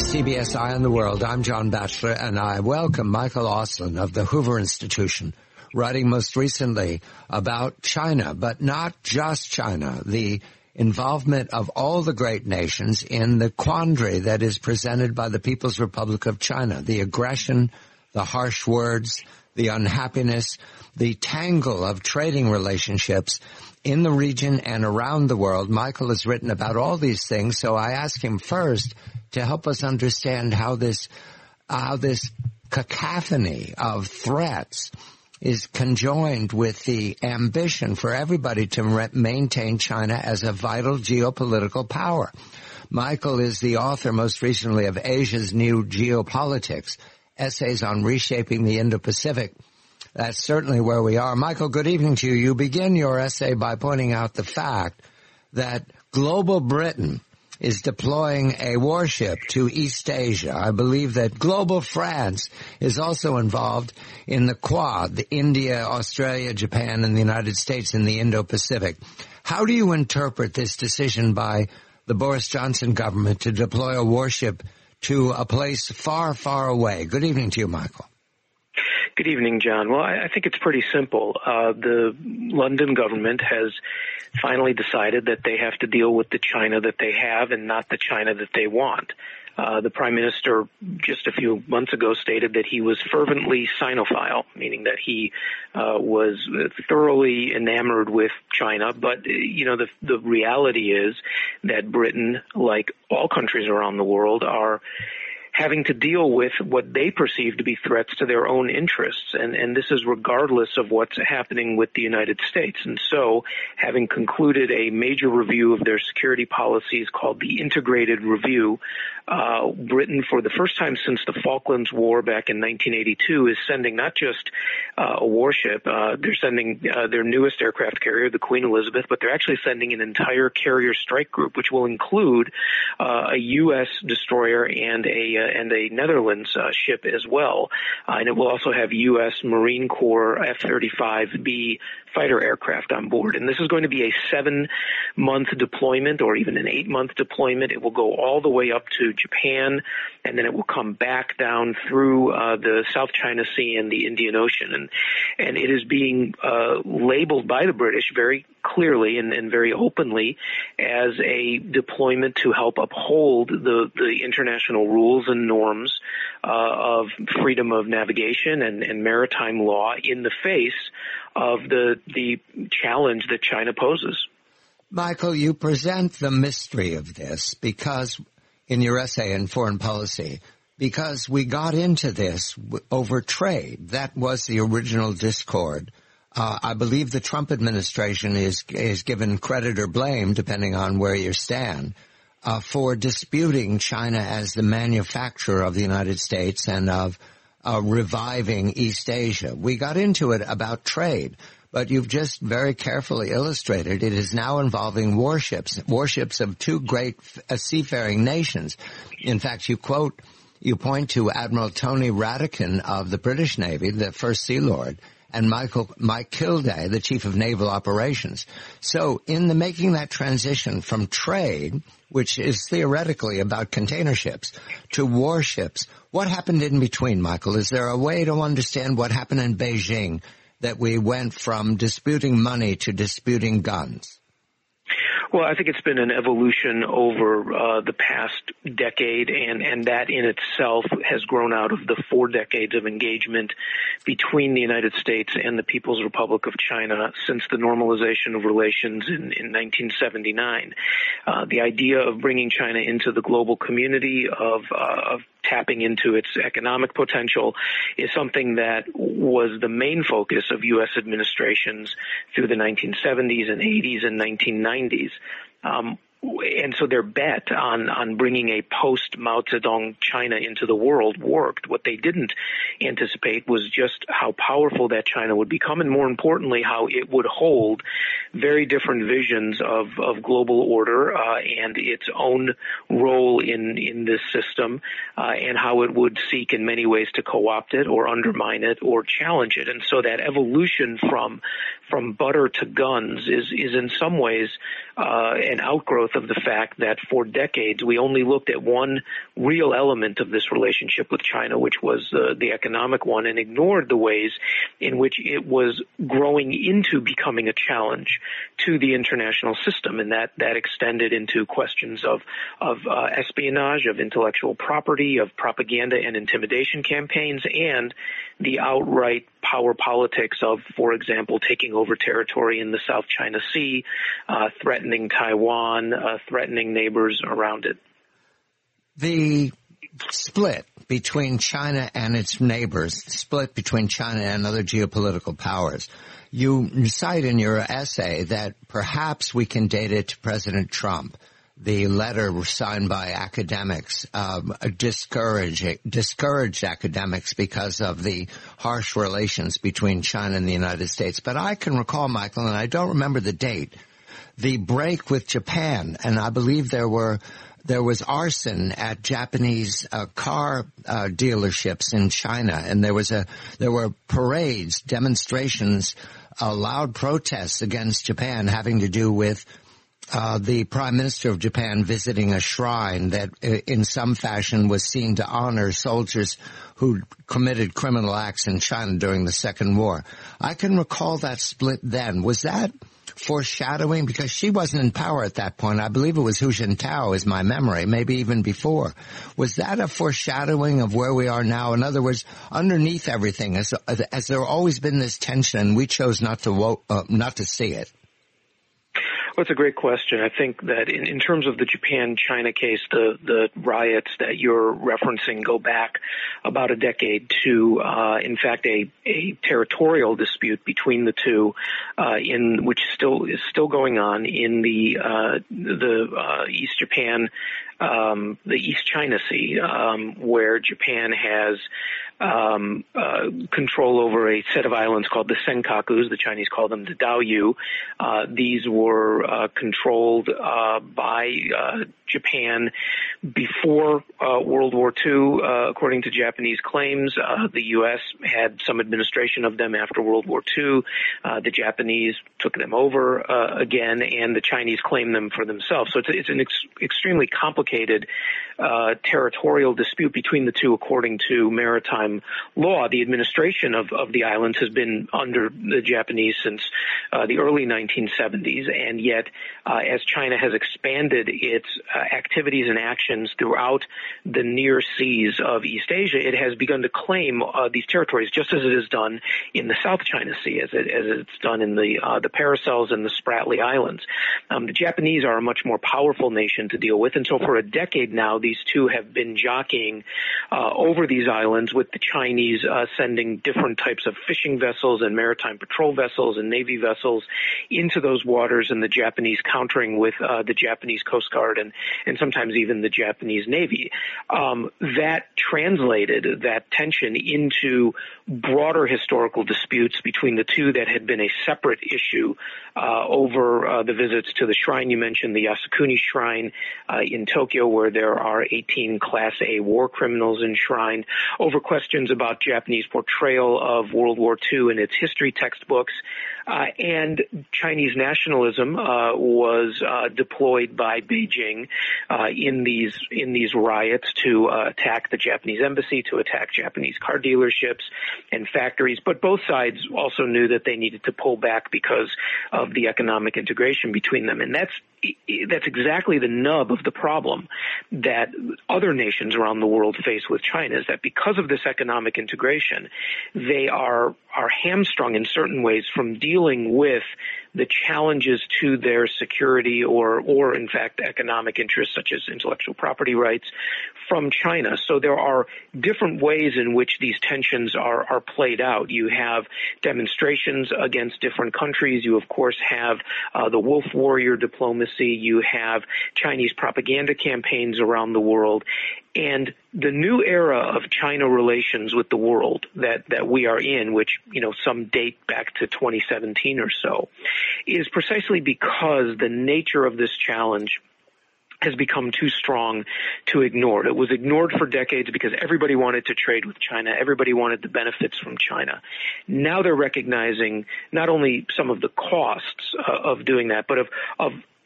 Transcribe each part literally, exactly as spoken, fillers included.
C B S Eye on the World. I'm John Batchelor, and I welcome Michael Auslin of the Hoover Institution, writing most recently about China, but not just China, the involvement of all the great nations in the quandary that is presented by the People's Republic of China, the aggression, the harsh words, the unhappiness, the tangle of trading relationships in the region and around the world. Michael has written about all these things, so I ask him first to help us understand how this, how this cacophony of threats is conjoined with the ambition for everybody to re- maintain China as a vital geopolitical power. Michael is the author most recently of Asia's New Geopolitics, Essays on Reshaping the Indo-Pacific. That's certainly where we are. Michael, good evening to you. You begin your essay by pointing out the fact that global Britain is deploying a warship to East Asia. I believe that global France is also involved in the Quad, the India, Australia, Japan, and the United States in the Indo-Pacific. How do you interpret this decision by the Boris Johnson government to deploy a warship to a place far, far away? Good evening to you, Michael. Good evening, John. Well, I think it's pretty simple. Uh, the London government has finally decided that they have to deal with the China that they have and not the China that they want. Uh, the Prime Minister just a few months ago stated that he was fervently Sinophile, meaning that he uh, was thoroughly enamored with China. But, you know, the, the reality is that Britain, like all countries around the world, are having to deal with what they perceive to be threats to their own interests. And, and this is regardless of what's happening with the United States. And so, having concluded a major review of their security policies called the Integrated Review, uh, Britain, for the first time since the Falklands War back in nineteen eighty-two, is sending not just uh, a warship, uh, they're sending uh, their newest aircraft carrier, the Queen Elizabeth, but they're actually sending an entire carrier strike group, which will include uh, a U S destroyer and a uh, and a Netherlands uh, ship as well. Uh, and it will also have U S Marine Corps F thirty-five B fighter aircraft on board. And this is going to be a seven-month deployment or even an eight-month deployment. It will go all the way up to Japan, and then it will come back down through uh, the South China Sea and the Indian Ocean. And, and it is being uh, labeled by the British very clearly and, and very openly as a deployment to help uphold the, the international rules and norms uh, of freedom of navigation and, and maritime law in the face of the the challenge that China poses. Michael, you present the mystery of this because, in your essay in Foreign Policy, because we got into this over trade. That was the original discord. Uh, I believe the Trump administration is is given credit or blame, depending on where you stand, uh, for disputing China as the manufacturer of the United States and of uh, reviving East Asia. We got into it about trade, but you've just very carefully illustrated it is now involving warships, warships of two great uh, seafaring nations. In fact, you quote, you point to Admiral Tony Radakin of the British Navy, the first Sea Lord, and Michael, Mike Kilday, the Chief of Naval Operations. So in the making that transition from trade, which is theoretically about container ships, to warships, what happened in between, Michael? Is there a way to understand what happened in Beijing that we went from disputing money to disputing guns? Well, I think it's been an evolution over uh, the past decade, and, and that in itself has grown out of the four decades of engagement between the United States and the People's Republic of China since the normalization of relations in, in nineteen seventy-nine. Uh, the idea of bringing China into the global community, of, uh, of tapping into its economic potential, is something that was the main focus of U S administrations through the nineteen seventies and eighties and nineteen nineties. Um, and so their bet on, on bringing a post-Mao Zedong China into the world worked. What they didn't anticipate was just how powerful that China would become, and more importantly, how it would hold very different visions of, of global order uh, and its own role in, in this system, uh, and how it would seek in many ways to co-opt it or undermine it or challenge it. And so that evolution from from butter to guns is, is in some ways uh, an outgrowth growth of the fact that for decades we only looked at one real element of this relationship with China, which was uh, the economic one, and ignored the ways in which it was growing into becoming a challenge to the international system, and that, that extended into questions of, of uh, espionage, of intellectual property, of propaganda and intimidation campaigns, and the outright power politics of, for example, taking over territory in the South China Sea, uh, threatening Taiwan, uh, threatening neighbors around it. The split between China and its neighbors, split between China and other geopolitical powers, you cite in your essay that perhaps we can date it to President Trump. The letter signed by academics um, discouraged, discouraged academics because of the harsh relations between China and the United States. But I can recall, Michael, and I don't remember the date, the break with Japan, and I believe there were there was arson at Japanese uh, car uh, dealerships in China, and there was a there were parades, demonstrations, uh, loud protests against Japan having to do with Uh, the Prime Minister of Japan visiting a shrine that uh, in some fashion was seen to honor soldiers who committed criminal acts in China during the Second War. I can recall that split then. Was that foreshadowing? Because she wasn't in power at that point. I believe it was Hu Jintao is my memory, maybe even before. Was that a foreshadowing of where we are now? In other words, underneath everything, has, has there always been this tension and we chose not to, wo- uh, not to see it? Well, it's a great question. I think that in, in terms of the Japan-China case, the, the riots that you're referencing go back about a decade to, uh, in fact, a, a territorial dispute between the two, uh, in which still is still going on in the uh, the uh, East Japan, um, the East China Sea, um, where Japan has Um, uh, control over a set of islands called the Senkakus. The Chinese call them the Diaoyu. Uh, these were uh, controlled uh, by uh, Japan before uh, World War Two, uh, according to Japanese claims. Uh, the U S had some administration of them after World War Two. Uh, the Japanese took them over uh, again, and the Chinese claim them for themselves. So it's, it's an ex- extremely complicated uh, territorial dispute between the two, according to maritime law. The administration of, of the islands has been under the Japanese since uh, the early nineteen seventies, and yet uh, as China has expanded its uh, activities and actions throughout the near seas of East Asia, it has begun to claim uh, these territories, just as it has done in the South China Sea, as, it, as it's done in the uh, the Paracels and the Spratly Islands. Um, the Japanese are a much more powerful nation to deal with, and so for a decade now, these two have been jockeying uh, over these islands, with the Chinese uh, sending different types of fishing vessels and maritime patrol vessels and Navy vessels into those waters, and the Japanese countering with uh, the Japanese Coast Guard and, and sometimes even the Japanese Navy. Um, that translated that tension into broader historical disputes between the two that had been a separate issue uh, over uh, the visits to the shrine. You mentioned the Yasukuni Shrine uh, in Tokyo, where there are eighteen Class A war criminals enshrined, over questions about Japanese portrayal of World War Two in its history textbooks. Uh, and Chinese nationalism uh, was uh, deployed by Beijing uh, in these in these riots to uh, attack the Japanese embassy, to attack Japanese car dealerships and factories. But both sides also knew that they needed to pull back because of the economic integration between them. And that's that's exactly the nub of the problem that other nations around the world face with China, is that because of this economic integration, they are are hamstrung in certain ways from dealing with the challenges to their security or, or in fact, economic interests such as intellectual property rights from China. So there are different ways in which these tensions are, are played out. You have demonstrations against different countries. You, of course, have uh, the wolf warrior diplomacy. You have Chinese propaganda campaigns around the world. And the new era of China relations with the world that, that we are in, which, you know, some date back to twenty seventeen or so, is precisely because the nature of this challenge has become too strong to ignore. It was ignored for decades because everybody wanted to trade with China. Everybody wanted the benefits from China. Now they're recognizing not only some of the costs uh, of doing that, but of, of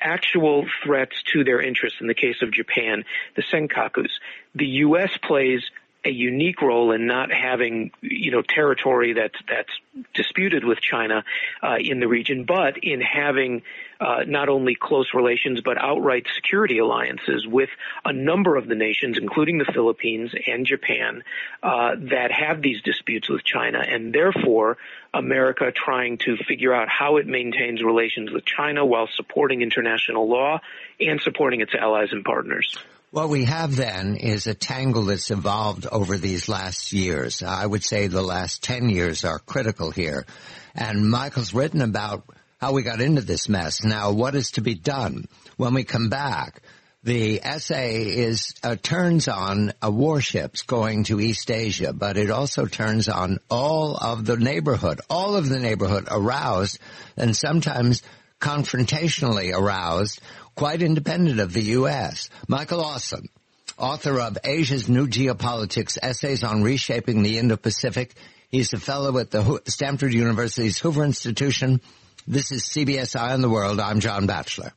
actual threats to their interests. In the case of Japan, the Senkakus, the U S plays a unique role in not having, you know, territory that's that's disputed with China uh, in the region, but in having uh, not only close relations but outright security alliances with a number of the nations, including the Philippines and Japan, uh, that have these disputes with China, and therefore America trying to figure out how it maintains relations with China while supporting international law and supporting its allies and partners. What we have then is a tangle that's evolved over these last years. I would say the last ten years are critical here. And Michael's written about how we got into this mess. Now, what is to be done? When we come back, the essay is uh, turns on uh, warships going to East Asia, but it also turns on all of the neighborhood, all of the neighborhood aroused and sometimes confrontationally aroused, quite independent of the U S. Michael Auslin, author of Asia's New Geopolitics, Essays on Reshaping the Indo-Pacific. He's a fellow at the Stanford University's Hoover Institution. This is C B S Eye on the World. I'm John Batchelor.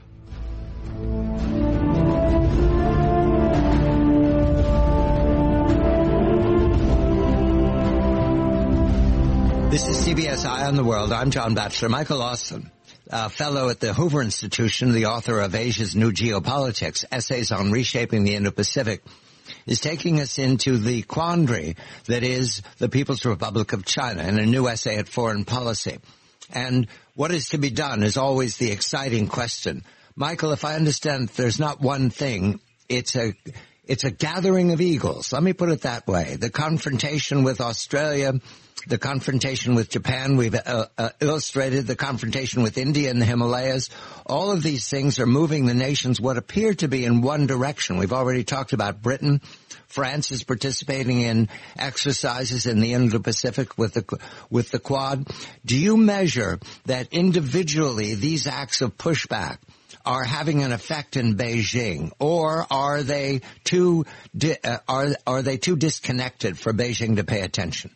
This is C B S Eye on the World. I'm John Batchelor. Michael Auslin, a fellow at the Hoover Institution, the author of Asia's New Geopolitics, Essays on Reshaping the Indo-Pacific, is taking us into the quandary that is the People's Republic of China in a new essay at Foreign Policy. And what is to be done is always the exciting question. Michael, if I understand, there's not one thing. It's a it's a gathering of eagles. Let me put it that way. The confrontation with Australia, the confrontation with Japan, we've uh, uh, illustrated the confrontation with India in the Himalayas. All of these things are moving the nations what appear to be in one direction. We've already talked about Britain. France is participating in exercises in the Indo-Pacific with the with the Quad. Do you measure that individually these acts of pushback are having an effect in Beijing, or are they too di- uh, are are they too disconnected for Beijing to pay attention?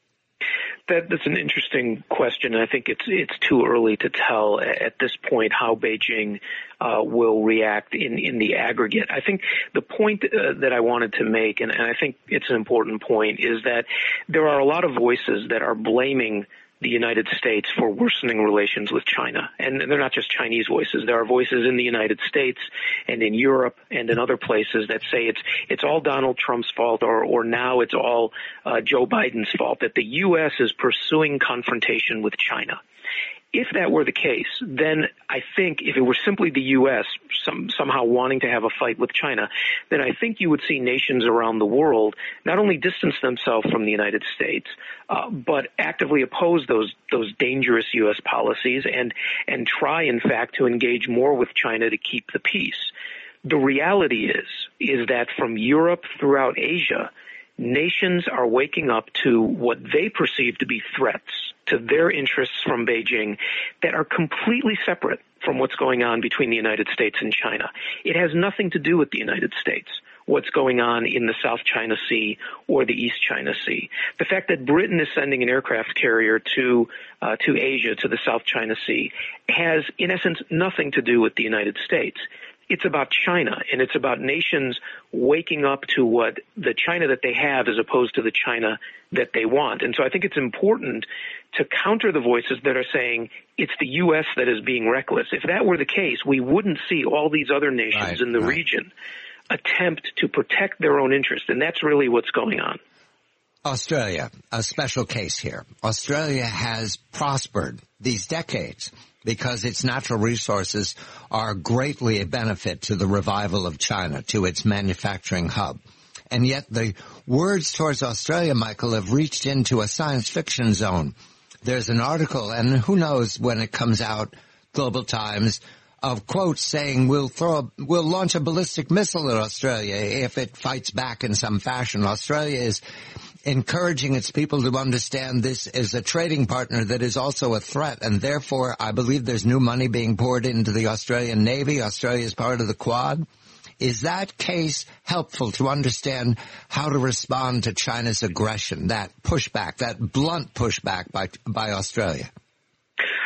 That, that's an interesting question. I think it's it's too early to tell at this point how Beijing uh, will react in, in the aggregate. I think the point uh, that I wanted to make, and, and I think it's an important point, is that there are a lot of voices that are blaming the United States for worsening relations with China. And they're not just Chinese voices. There are voices in the United States and in Europe and in other places that say it's it's all Donald Trump's fault, or, or now it's all uh, Joe Biden's fault, that the U S is pursuing confrontation with China. If that were the case, then I think if it were simply the U S some, somehow wanting to have a fight with China, then I think you would see nations around the world not only distance themselves from the United States, uh, but actively oppose those those dangerous U S policies and and try, in fact, to engage more with China to keep the peace. The reality is is that from Europe throughout Asia, nations are waking up to what they perceive to be threats to their interests from Beijing that are completely separate from what's going on between the United States and China. It has nothing to do with the United States, what's going on in the South China Sea or the East China Sea. The fact that Britain is sending an aircraft carrier to uh, to Asia, to the South China Sea, has, in essence, nothing to do with the United States. It's about China, and it's about nations waking up to what the China that they have as opposed to the China that they want. And so I think it's important to counter the voices that are saying it's the U S that is being reckless. If that were the case, we wouldn't see all these other nations right, in the right. region attempt to protect their own interest, and that's really what's going on. Australia, a special case here. Australia has prospered these decades because its natural resources are greatly a benefit to the revival of China, to its manufacturing hub. And yet the words towards Australia, Michael, have reached into a science fiction zone. There's an article, and who knows when it comes out, Global Times, of quotes saying we'll throw, a, we'll launch a ballistic missile at Australia if it fights back in some fashion. Australia is encouraging its people to understand this as a trading partner that is also a threat, and therefore I believe there's new money being poured into the Australian Navy. Australia is part of the Quad. Is that case helpful to understand how to respond to China's aggression, that pushback, that blunt pushback by by Australia?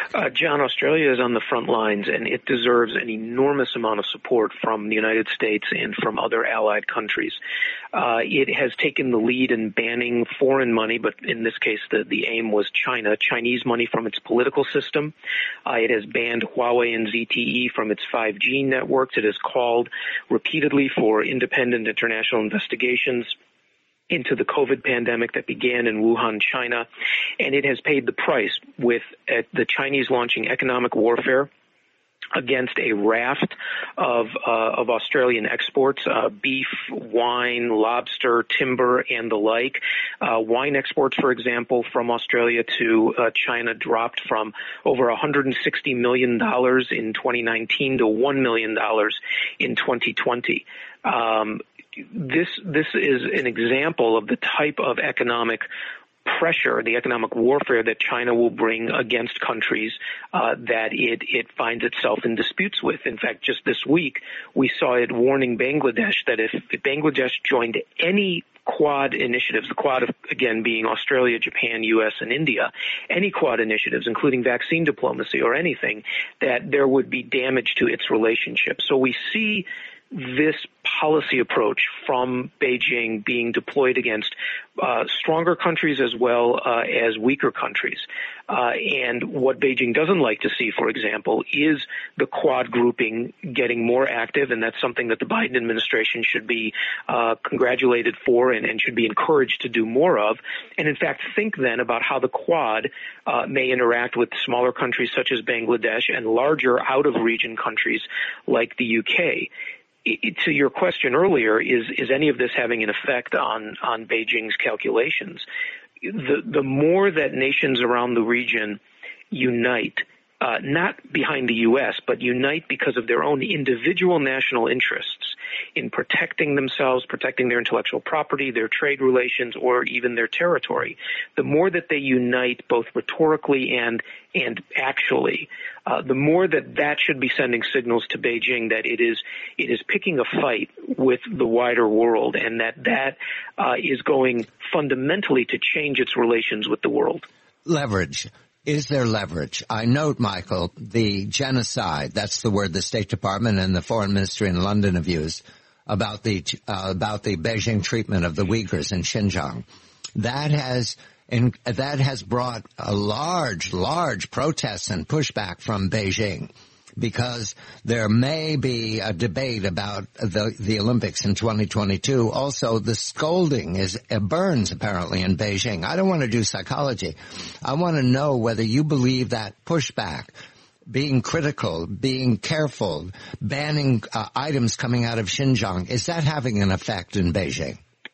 Uh, John, Australia is on the front lines, and it deserves an enormous amount of support from the United States and from other allied countries. Uh, it has taken the lead in banning foreign money, but in this case, the, the aim was China, Chinese money from its political system. Uh, it has banned Huawei and Z T E from its five G networks. It has called repeatedly for independent international investigations into the COVID pandemic that began in Wuhan, China, and it has paid the price with uh, the Chinese launching economic warfare against a raft of uh, of Australian exports, uh, beef, wine, lobster, timber, and the like. Uh, wine exports, for example, from Australia to uh, China dropped from over one hundred sixty million dollars in twenty nineteen to one million dollars in twenty twenty. Um, This this is an example of the type of economic pressure, the economic warfare that China will bring against countries uh, that it, it finds itself in disputes with. In fact, just this week, we saw it warning Bangladesh that if, if Bangladesh joined any Quad initiatives, the Quad, of, again, being Australia, Japan, U S, and India, any Quad initiatives, including vaccine diplomacy or anything, that there would be damage to its relationship. So we see this policy approach from Beijing being deployed against uh, stronger countries as well uh, as weaker countries. Uh, and what Beijing doesn't like to see, for example, is the Quad grouping getting more active, and that's something that the Biden administration should be uh, congratulated for and, and should be encouraged to do more of. And in fact, think then about how the Quad uh, may interact with smaller countries such as Bangladesh and larger out-of-region countries like the U K. It, to your question earlier, is is any of this having an effect on, on Beijing's calculations? The the more that nations around the region unite, uh, not behind the U S, but unite because of their own individual national interests in protecting themselves, protecting their intellectual property, their trade relations, or even their territory, the more that they unite both rhetorically and and actually, uh, the more that that should be sending signals to Beijing that it is it is picking a fight with the wider world, and that that uh, is going fundamentally to change its relations with the world. Leverage. Is there leverage? I note, Michael, the genocide, that's the word the State Department and the Foreign Ministry in London have used about the uh, about the Beijing treatment of the Uyghurs in Xinjiang. That has and that has brought a large, large protests and pushback from Beijing, because there may be a debate about the, the Olympics in twenty twenty-two. Also, the scolding is uh, burns apparently in Beijing. I don't want to do psychology. I want to know whether you believe that pushback, being critical, being careful, banning uh, items coming out of Xinjiang, is that having an effect in Beijing?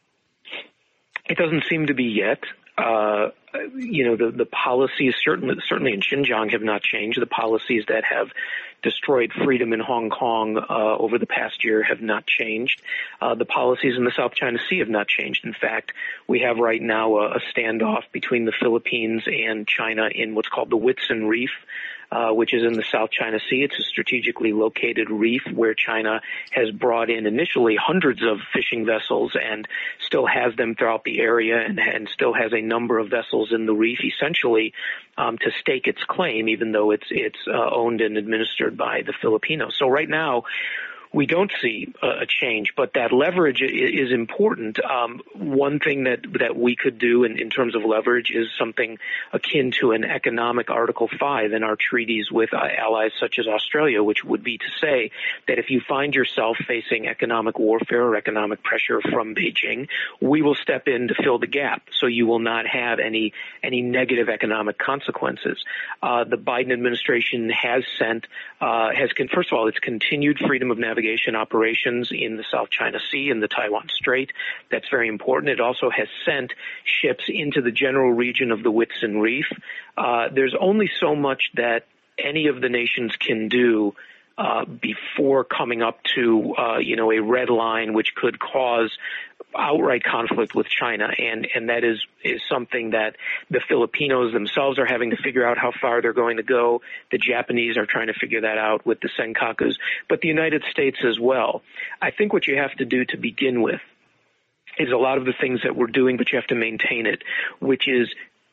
It doesn't seem to be yet. Uh, you know, the, the policies certainly, certainly in Xinjiang have not changed. The policies that have destroyed freedom in Hong Kong uh, over the past year have not changed. Uh, the policies in the South China Sea have not changed. In fact, we have right now a, a standoff between the Philippines and China in what's called the Whitsun Reef, Uh, which is in the South China Sea. It's a strategically located reef where China has brought in initially hundreds of fishing vessels and still has them throughout the area, and, and still has a number of vessels in the reef, essentially um, to stake its claim, even though it's it's uh, owned and administered by the Filipinos. So right now, we don't see a change, but that leverage is important. Um, one thing that, that we could do in, in terms of leverage is something akin to an economic Article five in our treaties with uh, allies such as Australia, which would be to say that if you find yourself facing economic warfare or economic pressure from Beijing, we will step in to fill the gap, so you will not have any any negative economic consequences. Uh, the Biden administration has sent, uh, has con- first of all, it's continued freedom of navigation operations in the South China Sea and the Taiwan Strait. That's very important. It also has sent ships into the general region of the Whitsun Reef. Uh, there's only so much that any of the nations can do uh, before coming up to, uh, you know, a red line which could cause outright conflict with China, and and that is is something that the Filipinos themselves are having to figure out how far they're going to go. The Japanese are trying to figure that out with the Senkakus, but the United States as well. I think what you have to do to begin with is a lot of the things that we're doing, but you have to maintain it, which is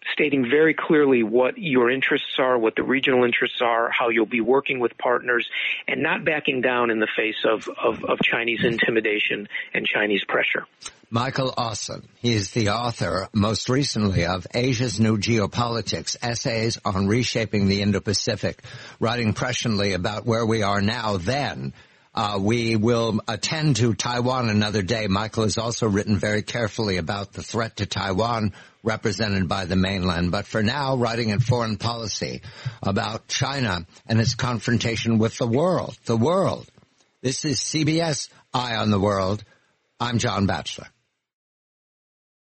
stating very clearly what your interests are, what the regional interests are, how you'll be working with partners, and not backing down in the face of, of, of Chinese intimidation and Chinese pressure. Michael Auslin, he is the author, most recently, of Asia's New Geopolitics, Essays on Reshaping the Indo-Pacific, writing presciently about where we are now, then. Uh, we will attend to Taiwan another day. Michael has also written very carefully about the threat to Taiwan represented by the mainland. But for now, writing in Foreign Policy about China and its confrontation with the world. The world. This is C B S Eye on the World. I'm John Batchelor.